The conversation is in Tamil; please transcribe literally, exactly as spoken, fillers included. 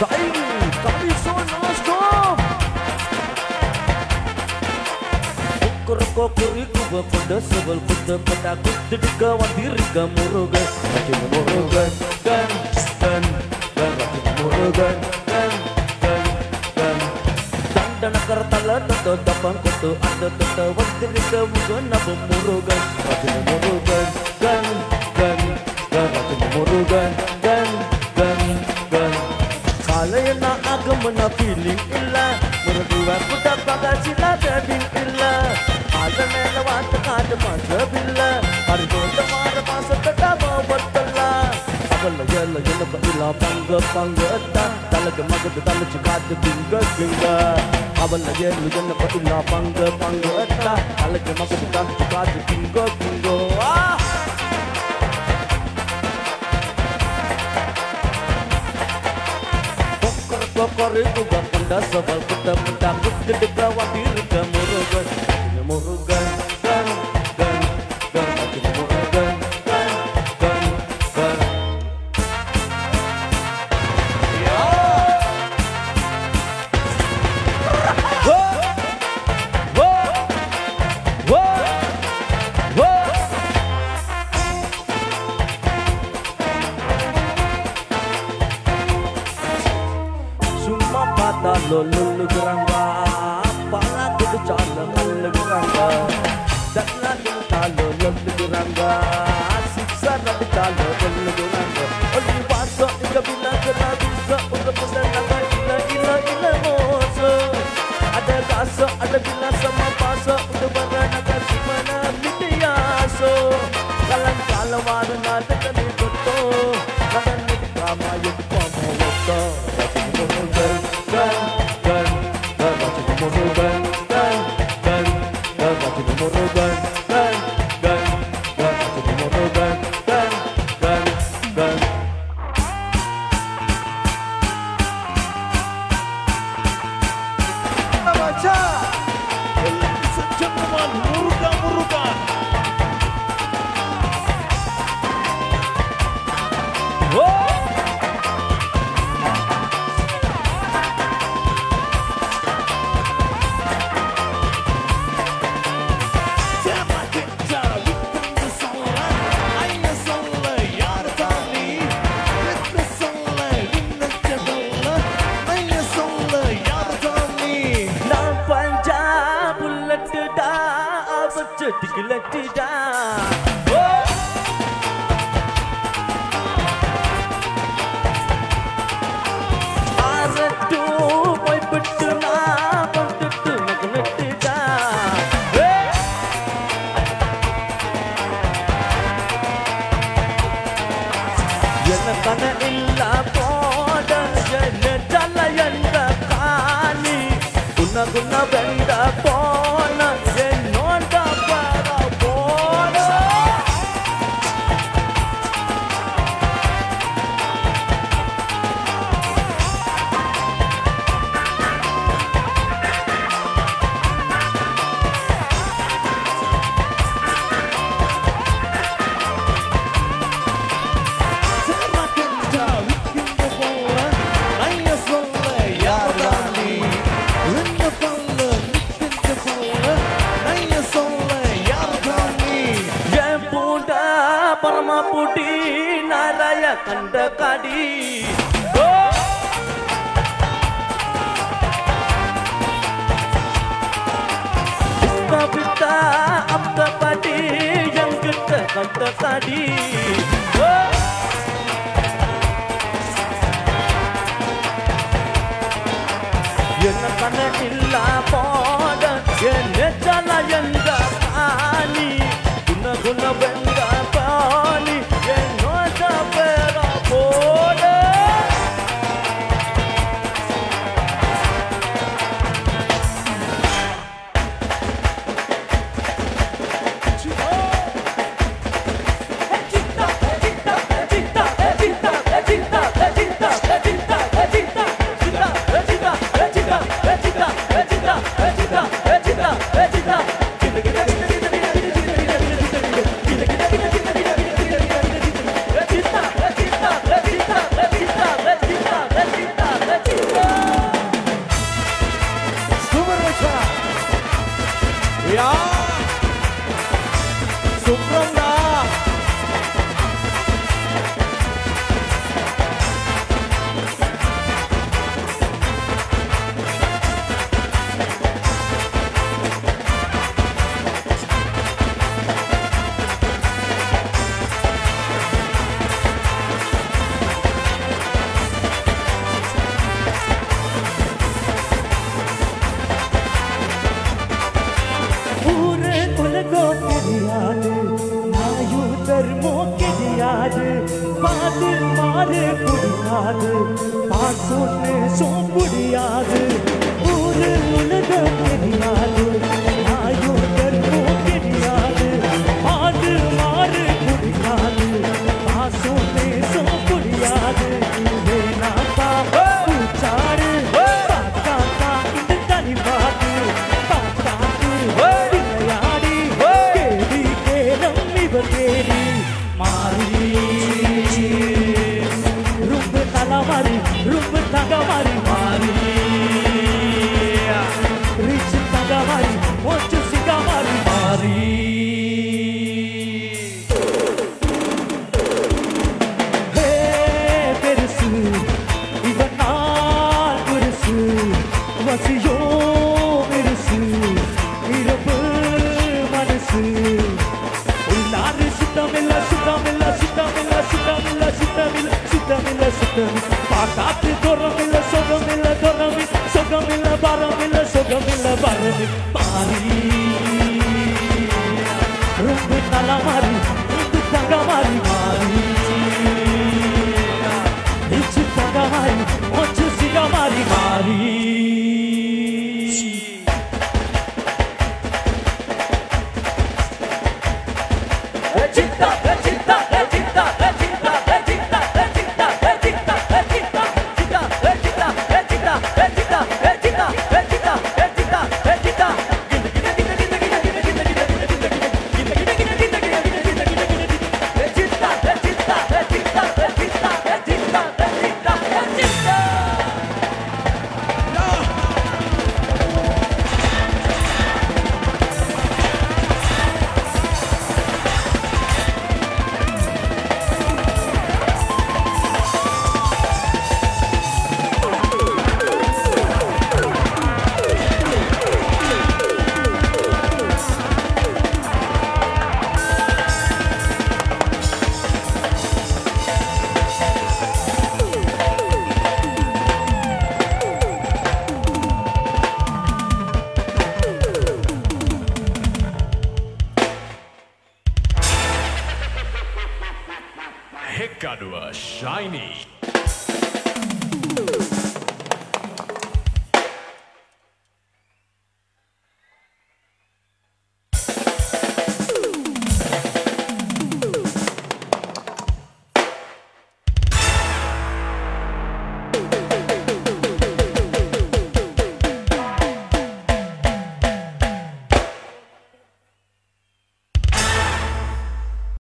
Saing, kami non-stop. Ukur-ukuriku berkuda sebel kuda pedakut didikawan diri kemurugan. Rajin murugan, gan, gan, gan, rajin murugan, gan, gan, gan. Dandana kartala toto dapan kutu ada toto wandiri kemurugan nabu murugan. Rajin murugan, gan, gan, gan, rajin murugan, gan, gan, gan. Kalayana agamana feeling illa muruduwa kuda pagasila dading illa. Alamela wat kaad masabilla hargota mar masata babatalla aballa yalla yalla ila panga pangata dalag magad dalch kaad binga binga aballa yalla yalla ila panga pangata dalag magad dalch kaad binga binga kokor kokor itu gapanda sabal kuda muda kuda degawa dirga murugan murugan gan gan gan makin murugan gan gan gan ya wo wo wo wo summa pata lolul gerangga pala kudu cala malgerangga dalla talo lolgerangga siksa nabi talo lolgerangga oli wasa inga bila kena bisa untuk mendatangi ila ila ila moso ada rasa ada bila sama pasa untuk beranakan simana mitiaso kalan kalawar nada kani koto nada nadi kama yuk kama wata murugan gan gan gan murugan gan gan gan murugan gan gan gan murugan gan gan gan baca sejaman murugan murugan oh Dikletida oh aradu boy betuna kontu magletida eh yana kana illa poda yana dalayanda kani guna guna benda pona yenonda Parma pudi naraya kanda kadi oh Istabita abda padi yang kita kanda kadi oh Yana kana illa poda yana jala yanda kani guna guna benda pani yenota pera poda Cinta, cinta, cinta, cinta, cinta, cinta, cinta, cinta, cinta, சுப்ரம்டா. பாது மாறு குடியாது பாசொன்னு சோம்புடியாது ஊரு உலகம் தெரியாது நாயும் கருவும் தெரியாது பாது மாறு குடியாது பாசொன்னு சோம்புடியாது வேணாப்பா பூச்சாடு பாக்காக்கா இந்த தனிவாது பாக்காக்கு விளையாடி கேடி கேரம் இவர் கேடி மாறி rumbu talamari rumbu tagamari mari rich tagamari mochu sigamari mari hey perusu ivanal perusu vasiyo perusu irappu manasu ullaru sutamilla sutamilla sutamilla sutamilla sutamilla சுத்தமில்ல சுத்தமில்ல பாக்காத்து தோறமில்ல சொகமில்ல தோறமி சொகமில்ல பரமில்ல சொகமில்ல பரமி மாறி ரொம்ப நல்ல மாறி ரொம்ப தங்க மாறி மாறி இச்சு தங்க மாறி ஒச்சு சிக மாறி மாறி சித்தா சித்தா சித்தா Hekadua Shiny.